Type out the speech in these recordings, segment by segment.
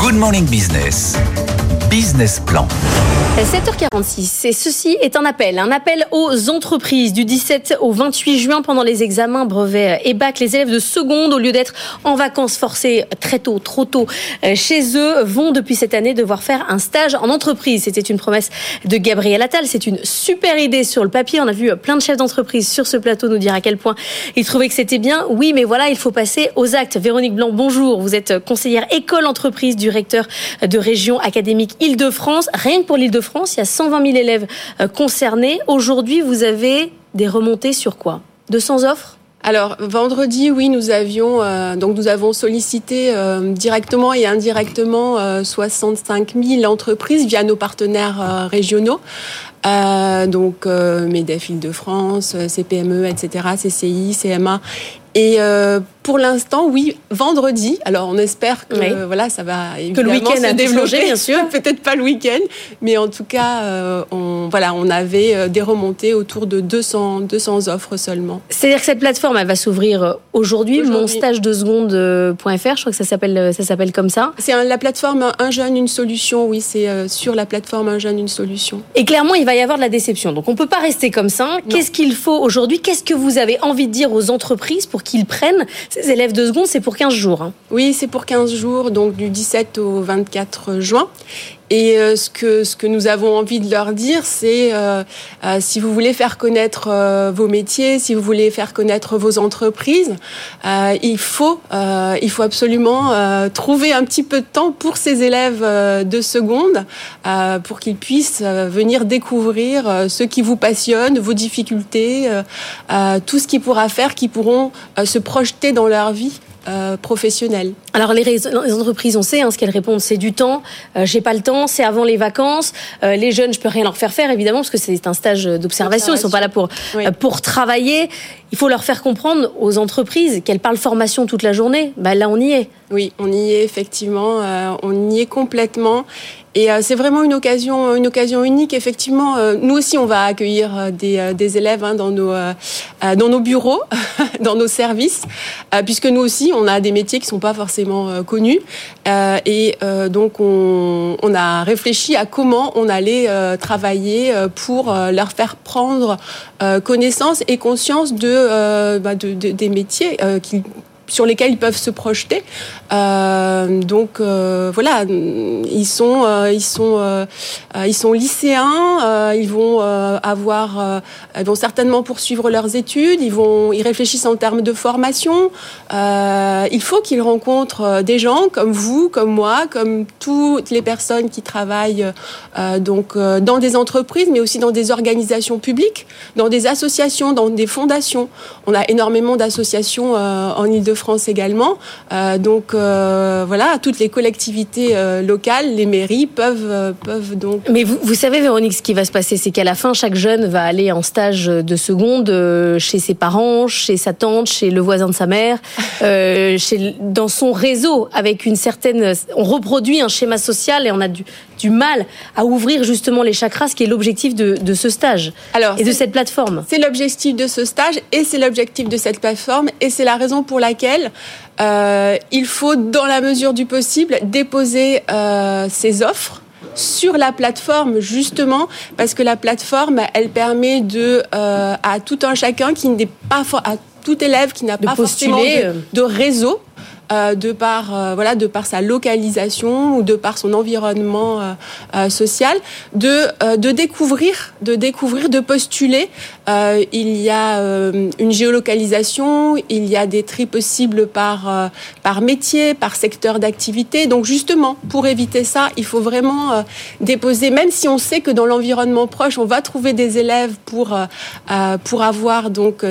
Good Morning Business. Business Plan. 7h46, et ceci est un appel aux entreprises du 17 au 28 juin pendant les examens brevets et bac. Les élèves de seconde, au lieu d'être en vacances forcées trop tôt chez eux, vont depuis cette année devoir faire un stage en entreprise. C'était une promesse de Gabriel Attal, c'est une super idée sur le papier. On a vu plein de chefs d'entreprise sur ce plateau nous dire à quel point ils trouvaient que c'était bien. Oui, mais voilà, il faut passer aux actes. Véronique Blanc, bonjour. Vous êtes conseillère école-entreprise du recteur de région académique Île-de-France. Rien que pour l'Île-de-France, il y a 120 000 élèves concernés. Aujourd'hui, vous avez des remontées sur quoi ? 200 offres ? Alors, vendredi, oui, nous avons sollicité directement et indirectement 65 000 entreprises via nos partenaires régionaux. MEDEF Île-de-France, CPME, etc., CCI, CMA. Et pour l'instant, oui, vendredi. Alors, on espère que ça va évidemment le week-end se développer, bien sûr. Peut-être pas le week-end, mais en tout cas, on avait des remontées autour de 200 offres seulement. C'est-à-dire que cette plateforme, elle va s'ouvrir aujourd'hui. Monstagedeseconde.fr, je crois que ça s'appelle comme ça. C'est la plateforme Un jeune, une solution. Oui, c'est sur la plateforme Un jeune, une solution. Et clairement, il va y avoir de la déception. Donc, on peut pas rester comme ça. Non. Qu'est-ce qu'il faut aujourd'hui ? Qu'est-ce que vous avez envie de dire aux entreprises pour qu'ils prennent ces élèves de seconde ? C'est pour 15 jours. Hein. Oui, c'est pour 15 jours, donc du 17 au 24 juin. Et ce que nous avons envie de leur dire, c'est si vous voulez faire connaître vos métiers, si vous voulez faire connaître vos entreprises, il faut absolument trouver un petit peu de temps pour ces élèves de seconde, pour qu'ils puissent venir découvrir ce qui vous passionne, vos difficultés, tout ce qui pourra faire qu'ils pourront se projeter dans leur vie professionnelle. Alors les entreprises, on sait ce qu'elles répondent, c'est du temps, j'ai pas le temps, c'est avant les vacances, les jeunes je peux rien leur faire évidemment parce que c'est un stage d'observation, ils sont pas là pour travailler. Il faut leur faire comprendre aux entreprises qu'elles parlent formation toute la journée. Là on y est. Oui, on y est effectivement, on y est complètement. Et c'est vraiment une occasion unique. Effectivement, nous aussi, on va accueillir des élèves dans nos bureaux, dans nos services, puisque nous aussi, on a des métiers qui sont pas forcément connus. Donc, on a réfléchi à comment on allait travailler pour leur faire prendre connaissance et conscience des métiers sur lesquels ils peuvent se projeter. Ils sont lycéens, ils vont certainement poursuivre leurs études, ils réfléchissent en termes de formation. Il faut qu'ils rencontrent des gens comme vous, comme moi, comme toutes les personnes qui travaillent dans des entreprises, mais aussi dans des organisations publiques, dans des associations, dans des fondations. On a énormément d'associations en Île-de-France également. Toutes les collectivités locales, les mairies peuvent donc... Mais vous savez, Véronique, ce qui va se passer, c'est qu'à la fin, chaque jeune va aller en stage de seconde chez ses parents, chez sa tante, chez le voisin de sa mère, dans son réseau, avec une certaine... On reproduit un schéma social et on a du mal à ouvrir justement les chakras, ce qui est l'objectif de ce stage de cette plateforme. C'est l'objectif de ce stage et c'est l'objectif de cette plateforme et c'est la raison pour laquelle il faut, dans la mesure du possible, déposer ces offres sur la plateforme, justement, parce que la plateforme, elle permet à tout un chacun qui n'est pas à tout élève qui n'a pas forcément de réseau, de par sa localisation ou de par son environnement social, de découvrir, de postuler. Il y a une géolocalisation, il y a des tris possibles par métier, par secteur d'activité. Donc justement, pour éviter ça, il faut vraiment déposer, même si on sait que dans l'environnement proche, on va trouver des élèves pour avoir donc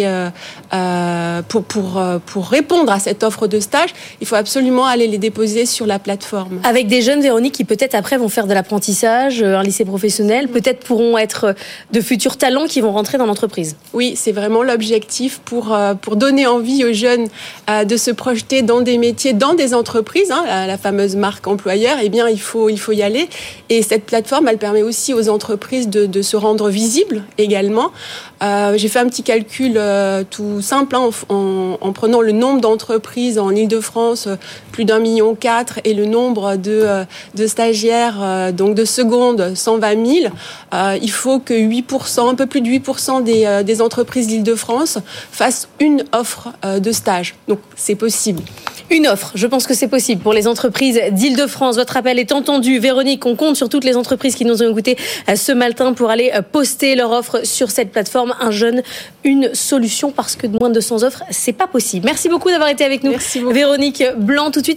pour répondre à cette offre de stage, il faut absolument aller les déposer sur la plateforme. Avec des jeunes, Véronique, qui peut-être après vont faire de l'apprentissage, un lycée professionnel, peut-être pourront être de futurs talents qui vont rentrer dans l'entreprise. Oui, c'est vraiment l'objectif pour donner envie aux jeunes de se projeter dans des métiers, dans des entreprises, la fameuse marque employeur. Eh bien, il faut y aller. Et cette plateforme, elle permet aussi aux entreprises de se rendre visibles également. J'ai fait un petit calcul tout simple en prenant le nombre d'entreprises en Île-de-France, plus d'1,4 million, et le nombre de stagiaires, donc de seconde, 120 000. Il faut que 8%, un peu plus de 8% des entreprises d'Île-de-France fassent une offre de stage. Donc, c'est possible. Une offre, je pense que c'est possible pour les entreprises d'Île-de-France. Votre appel est entendu. Véronique, on compte sur toutes les entreprises qui nous ont écoutés ce matin pour aller poster leur offre sur cette plateforme. Un jeune, une solution, parce que moins de 200 offres, c'est pas possible. Merci beaucoup d'avoir été avec nous. Merci beaucoup. Véronique Blanc, tout de suite.